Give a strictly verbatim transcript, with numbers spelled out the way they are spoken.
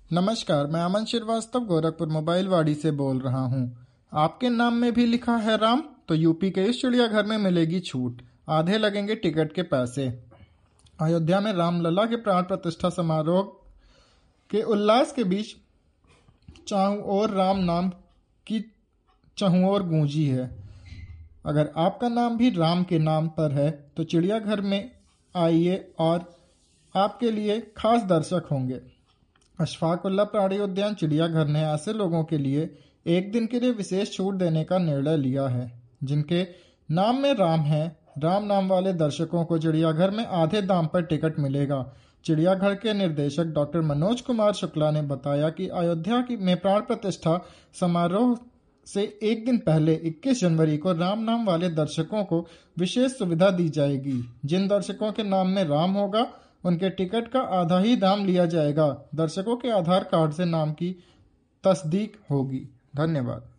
नमस्कार, मैं अमन श्रीवास्तव गोरखपुर मोबाइल वाड़ी से बोल रहा हूँ। आपके नाम में भी लिखा है राम, तो यूपी के इस चिड़ियाघर में मिलेगी छूट। आधे लगेंगे टिकट के पैसे। अयोध्या में रामलला के प्राण प्रतिष्ठा समारोह के उल्लास के बीच चाहूं और राम नाम की चहुं और गूंजी है। अगर आपका नाम भी राम के नाम पर है तो चिड़ियाघर में आइए और आपके लिए खास दर्शक होंगे। अशफाकुल्ला प्राणी उद्यान चिड़ियाघर ने ऐसे लोगों के लिए एक दिन के लिए विशेष छूट देने का निर्णय लिया है जिनके नाम में राम है। राम नाम वाले दर्शकों को चिड़ियाघर में आधे दाम पर टिकट मिलेगा। चिड़ियाघर के निर्देशक डॉक्टर मनोज कुमार शुक्ला ने बताया कि अयोध्या की में प्राण प्रतिष्ठा समारोह से एक दिन पहले इक्कीस जनवरी को राम नाम वाले दर्शकों को विशेष सुविधा दी जाएगी। जिन दर्शकों के नाम में राम होगा उनके टिकट का आधा ही दाम लिया जाएगा। दर्शकों के आधार कार्ड से नाम की तस्दीक होगी। धन्यवाद।